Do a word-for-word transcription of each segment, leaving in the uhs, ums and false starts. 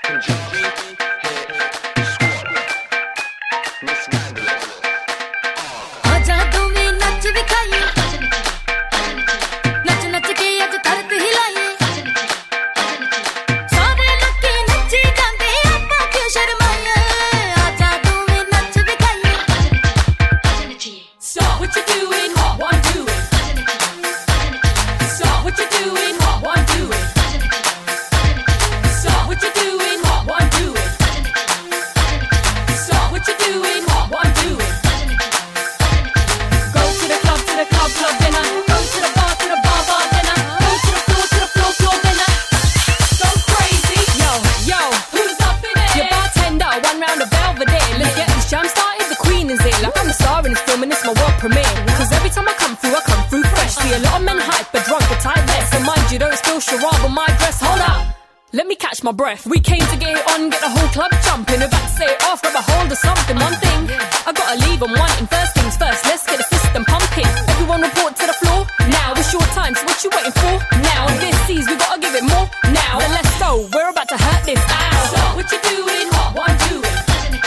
My breath. We came to get it on, get the whole club jumping. About to say it off, grab a hold of something. One thing, I gotta leave them wanting. First things first, let's get the system pumping. Everyone report to the floor. Now it's your time, so what you waiting for? Now if this sees, we gotta give it more. Now then let's go, we're about to hurt this out. So what you doing? What one doing?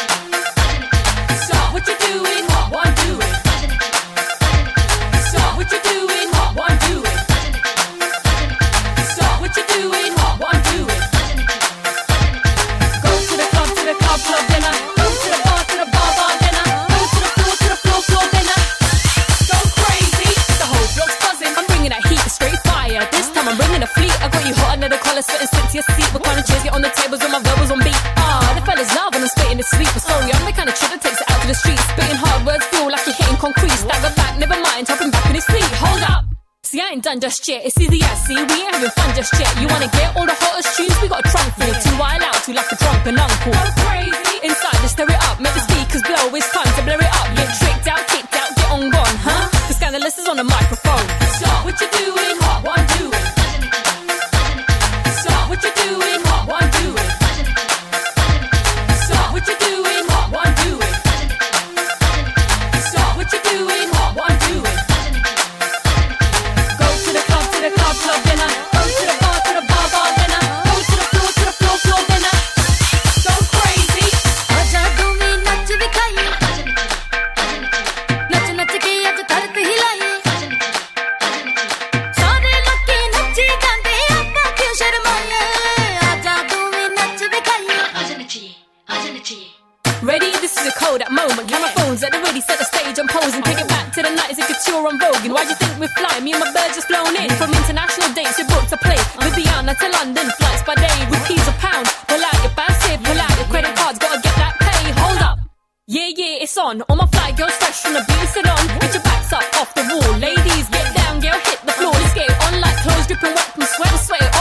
So what you doing? What one doing? So what you doing? What one doing? So what you doing? What one doing? Club dinner, go to the bar, to the bar, bar dinner, go to the floor, to the floor, floor dinner. Go crazy, the whole block's buzzing. I'm bringing that heat, straight fire. This time I'm bringing a fleet. I got you hot under the collar, sweating stick to your seat. We're calling chairs, get on the tables with my verbals on beat. Ah, the fellas love when I'm spitting this sweet. But sorry, I'm the kind of chick that takes it out to the streets. Spitting hard words, feel like you're hitting concrete. Stagger back, never mind, hopping back in his feet. Hold up. See, I ain't done just yet. It's easy as see, we ain't having fun just yet. You wanna get all the hottest tunes? We got a trunk full. Too wild out to like a drunken uncle. Go crazy. Inside, just stir it up. Make the speakers blow. It's time to blur it up. Get tricked out, kicked out, get on gone, huh? The scandalous is on the microphone. So, what you doing? What one doing? So, what you doing? What one doing? So, what you doing? What one doing? So, what you doing? What one doing? Club dinner, go to the bar, to the bar, bar dinner, go to the floor, to the floor, floor dinner. Go crazy. आजा तुम्हें नच दिखाइए, नच नच के आज धरती हिलाइए. सारे लोग के नच्चे गाते आपा क्यों शर्माए. आजा तुम्हें नच दिखाइए, आजा नचिए, आजा नचिए. Ready? This is a cold at moment. Camera phones at the ready, set the stage, I'm posing. Take it back to the night as if it's your on Vogue. Why do you think we're flying? Me and my birds just flown in from international dates. We booked to play Viviana to London, flights by day, rupees a pound. Pull out your passive, pull out your credit cards, gotta get that pay. Hold up. Yeah, yeah, it's on. All my fly girls fresh from the beauty salon. Get your backs up off the wall. Ladies, get down, girl, hit the floor. Let's get it on like clothes dripping wet from sweat and sweat.